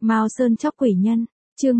Mao Sơn chóc quỷ nhân, chương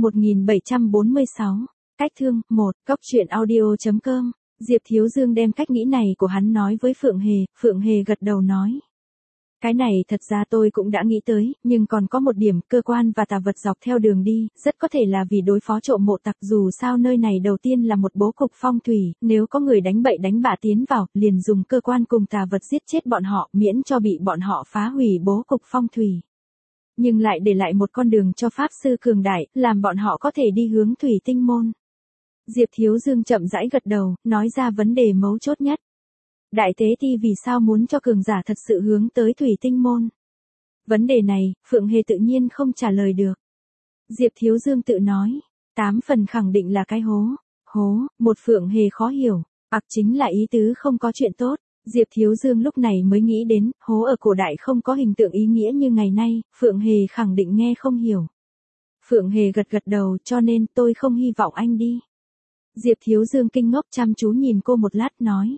1746, cách thương, 1, Cóc truyện audio.com, Diệp Thiếu Dương đem cách nghĩ này của hắn nói với Phượng Hề gật đầu nói. Cái này thật ra tôi cũng đã nghĩ tới, nhưng còn có một điểm, cơ quan và tà vật dọc theo đường đi, rất có thể là vì đối phó trộm mộ tặc, dù sao nơi này đầu tiên là một bố cục phong thủy, nếu có người đánh bậy đánh bạ tiến vào, liền dùng cơ quan cùng tà vật giết chết bọn họ, miễn cho bị bọn họ phá hủy bố cục phong thủy. Nhưng lại để lại một con đường cho pháp sư cường đại, làm bọn họ có thể đi hướng thủy tinh môn. Diệp Thiếu Dương chậm rãi gật đầu, nói ra vấn đề mấu chốt nhất. Đại tế ti vì sao muốn cho cường giả thật sự hướng tới thủy tinh môn? Vấn đề này, Phượng Hề tự nhiên không trả lời được. Diệp Thiếu Dương tự nói, 8 phần khẳng định là cái hố. Hố, một Phượng Hề khó hiểu, chính là ý tứ không có chuyện tốt. Diệp Thiếu Dương lúc này mới nghĩ đến, hố ở cổ đại không có hình tượng ý nghĩa như ngày nay, Phượng Hề khẳng định nghe không hiểu. Phượng Hề gật đầu, cho nên tôi không hy vọng anh đi. Diệp Thiếu Dương kinh ngốc chăm chú nhìn cô một lát nói.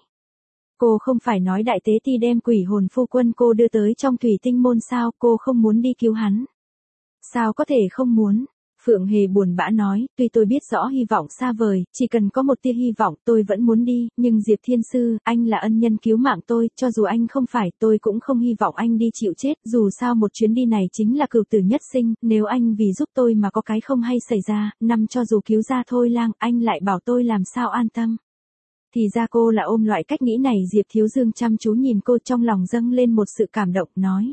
Cô không phải nói đại tế ti đem quỷ hồn phu quân cô đưa tới trong thủy tinh môn sao, cô không muốn đi cứu hắn? Sao có thể không muốn? Phượng Hề buồn bã nói, tuy tôi biết rõ hy vọng xa vời, chỉ cần có một tia hy vọng tôi vẫn muốn đi, nhưng Diệp Thiên Sư, anh là ân nhân cứu mạng tôi, cho dù anh không phải, tôi cũng không hy vọng anh đi chịu chết, dù sao một chuyến đi này chính là cửu tử nhất sinh, nếu anh vì giúp tôi mà có cái không hay xảy ra, cho dù cứu ra Thôi Lang, anh lại bảo tôi làm sao an tâm. Thì ra cô là ôm loại cách nghĩ này. Diệp Thiếu Dương chăm chú nhìn cô, trong lòng dâng lên một sự cảm động, nói.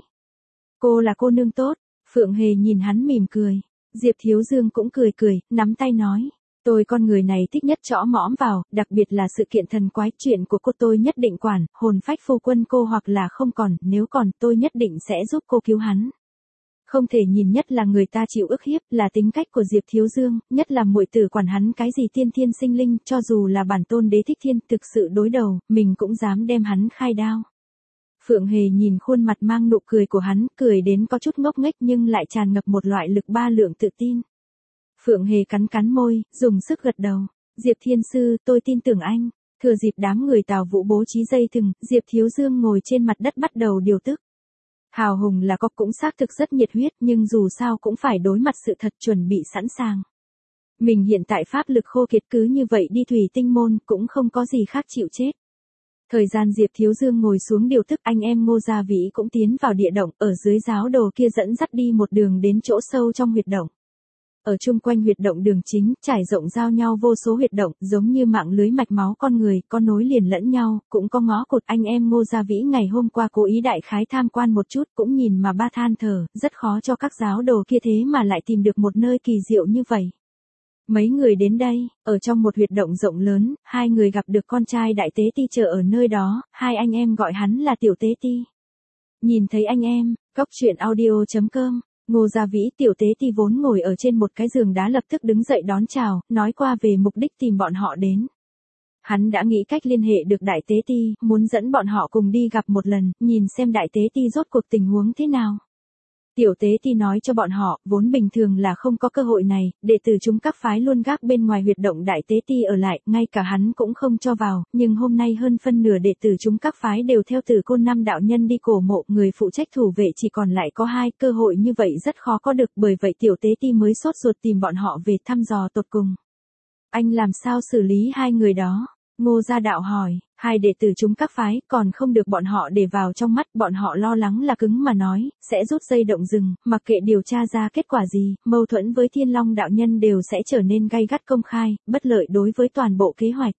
Cô là cô nương tốt. Phượng Hề nhìn hắn mỉm cười. Diệp Thiếu Dương cũng cười, nắm tay nói. Tôi con người này thích nhất chõ mõm vào, đặc biệt là sự kiện thần quái, chuyện của cô tôi nhất định quản, hồn phách phu quân cô hoặc là không còn, nếu còn tôi nhất định sẽ giúp cô cứu hắn. Không thể nhìn nhất là người ta chịu ức hiếp, là tính cách của Diệp Thiếu Dương, nhất là muội tử quản hắn cái gì tiên thiên sinh linh, cho dù là bản tôn đế thích thiên, thực sự đối đầu, mình cũng dám đem hắn khai đao. Phượng Hề nhìn khuôn mặt mang nụ cười của hắn, cười đến có chút ngốc nghếch nhưng lại tràn ngập một loại lực ba lượng tự tin. Phượng Hề cắn môi, dùng sức gật đầu. Diệp Thiên Sư, tôi tin tưởng anh. Thừa dịp đám người Tào Vũ bố trí dây thừng, Diệp Thiếu Dương ngồi trên mặt đất bắt đầu điều tức. Hào hùng là có cũng xác thực rất nhiệt huyết, nhưng dù sao cũng phải đối mặt sự thật, chuẩn bị sẵn sàng. Mình hiện tại pháp lực khô kiệt, cứ như vậy đi thủy tinh môn cũng không có gì khác chịu chết. Thời gian Diệp Thiếu Dương ngồi xuống điều tức, anh em Ngô Gia Vĩ cũng tiến vào địa động, ở dưới giáo đồ kia dẫn dắt đi một đường đến chỗ sâu trong huyệt động. Ở chung quanh huyệt động đường chính, trải rộng giao nhau vô số huyệt động, giống như mạng lưới mạch máu con người, có nối liền lẫn nhau, cũng có ngõ cụt. Anh em Ngô Gia Vĩ ngày hôm qua cố ý đại khái tham quan một chút, cũng nhìn mà ba than thở, rất khó cho các giáo đồ kia thế mà lại tìm được một nơi kỳ diệu như vậy. Mấy người đến đây, ở trong một huyệt động rộng lớn, hai người gặp được con trai đại tế ti chờ ở nơi đó, hai anh em gọi hắn là tiểu tế ti. Nhìn thấy anh em, Cóc truyện audio.com. Ngô Gia Vĩ tiểu tế ti vốn ngồi ở trên một cái giường đá lập tức đứng dậy đón chào, nói qua về mục đích tìm bọn họ đến. Hắn đã nghĩ cách liên hệ được đại tế ti, muốn dẫn bọn họ cùng đi gặp một lần, nhìn xem đại tế ti rốt cuộc tình huống thế nào. Tiểu tế ti nói cho bọn họ, vốn bình thường là không có cơ hội này, đệ tử chúng các phái luôn gác bên ngoài huyệt động đại tế ti ở lại, ngay cả hắn cũng không cho vào, nhưng hôm nay hơn phân nửa đệ tử chúng các phái đều theo Tử Côn Năm đạo nhân đi cổ mộ, người phụ trách thủ vệ chỉ còn lại có 2, cơ hội như vậy rất khó có được, bởi vậy tiểu tế ti mới sốt ruột tìm bọn họ về thăm dò tột cùng. Anh làm sao xử lý 2 người đó? Ngô Gia Đạo hỏi. 2 đệ tử chúng các phái, còn không được bọn họ để vào trong mắt, bọn họ lo lắng là cứng mà nói, sẽ rút dây động rừng, mặc kệ điều tra ra kết quả gì, mâu thuẫn với Thiên Long đạo nhân đều sẽ trở nên gay gắt công khai, bất lợi đối với toàn bộ kế hoạch.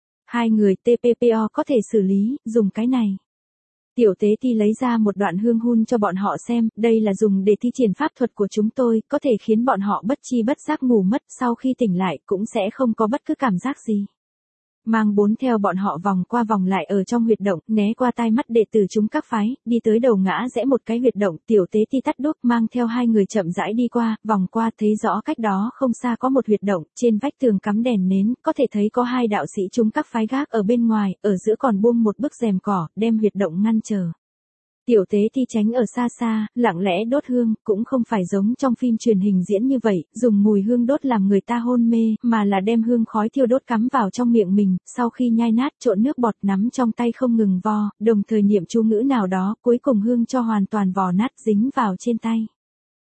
2 người TPPO có thể xử lý, dùng cái này. Tiểu tế ti lấy ra một đoạn hương hun cho bọn họ xem, đây là dùng để thi triển pháp thuật của chúng tôi, có thể khiến bọn họ bất chi bất giác ngủ mất, sau khi tỉnh lại cũng sẽ không có bất cứ cảm giác gì. Mang 4 theo bọn họ vòng qua vòng lại ở trong huyệt động, né qua tai mắt đệ tử chúng các phái, đi tới đầu ngã rẽ một cái huyệt động, tiểu tế ti tắt đuốc mang theo 2 người chậm rãi đi qua, vòng qua thấy rõ cách đó không xa có một huyệt động, trên vách tường cắm đèn nến, có thể thấy có 2 đạo sĩ chúng các phái gác ở bên ngoài, ở giữa còn buông một bức rèm cỏ, đem huyệt động ngăn trở. Tiểu tế ti tránh ở xa xa, lặng lẽ đốt hương, cũng không phải giống trong phim truyền hình diễn như vậy, dùng mùi hương đốt làm người ta hôn mê, mà là đem hương khói thiêu đốt cắm vào trong miệng mình, sau khi nhai nát trộn nước bọt nắm trong tay không ngừng vo, đồng thời niệm chú ngữ nào đó, cuối cùng hương cho hoàn toàn vò nát dính vào trên tay.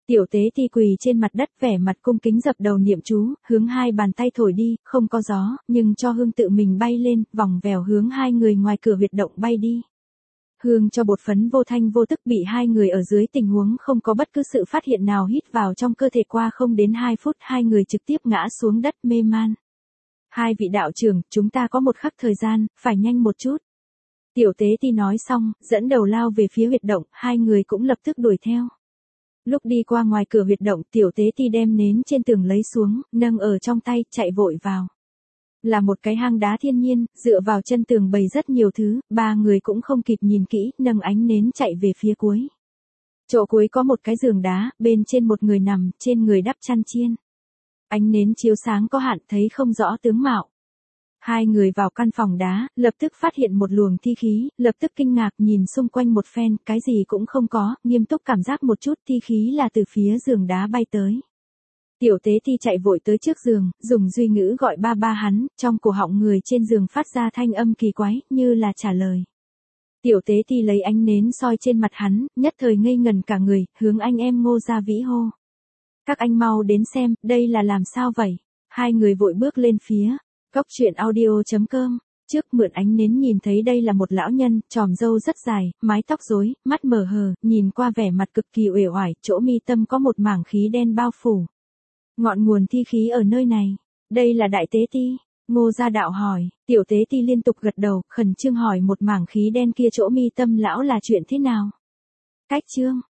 Tiểu tế ti quỳ trên mặt đất vẻ mặt cung kính dập đầu niệm chú, hướng hai bàn tay thổi đi, không có gió, nhưng cho hương tự mình bay lên, vòng vèo hướng hai người ngoài cửa huyệt động bay đi. Hương cho bột phấn vô thanh vô tức bị hai người ở dưới tình huống không có bất cứ sự phát hiện nào hít vào trong cơ thể, qua không đến 2 phút hai người trực tiếp ngã xuống đất mê man. Hai vị đạo trưởng, chúng ta có một khắc thời gian, phải nhanh một chút. Tiểu tế ti nói xong, dẫn đầu lao về phía huyệt động, hai người cũng lập tức đuổi theo. Lúc đi qua ngoài cửa huyệt động, tiểu tế ti đem nến trên tường lấy xuống, nâng ở trong tay, chạy vội vào. Là một cái hang đá thiên nhiên, dựa vào chân tường bày rất nhiều thứ, ba người cũng không kịp nhìn kỹ, nâng ánh nến chạy về phía cuối. Chỗ cuối có một cái giường đá, bên trên một người nằm, trên người đắp chăn chiên. Ánh nến chiếu sáng có hạn, thấy không rõ tướng mạo. Hai người vào căn phòng đá, lập tức phát hiện một luồng thi khí, lập tức kinh ngạc nhìn xung quanh một phen, cái gì cũng không có, nghiêm túc cảm giác một chút, thi khí là từ phía giường đá bay tới. Tiểu tế ti chạy vội tới trước giường, dùng duy ngữ gọi ba ba hắn, trong cổ họng người trên giường phát ra thanh âm kỳ quái, như là trả lời. Tiểu tế ti lấy ánh nến soi trên mặt hắn, nhất thời ngây ngần cả người, hướng anh em Ngô Gia Vĩ hô. Các anh mau đến xem, đây là làm sao vậy? Hai người vội bước lên phía góc truyện audio.com. Trước mượn ánh nến nhìn thấy đây là một lão nhân, chòm râu rất dài, mái tóc rối, mắt mờ hờ, nhìn qua vẻ mặt cực kỳ uể oải, chỗ mi tâm có một mảng khí đen bao phủ. Ngọn nguồn thi khí ở nơi này. Đây là đại tế ti. Ngô Gia Đạo hỏi, tiểu tế ti liên tục gật đầu, khẩn trương hỏi một mảng khí đen kia chỗ mi tâm lão là chuyện thế nào? Cách chương.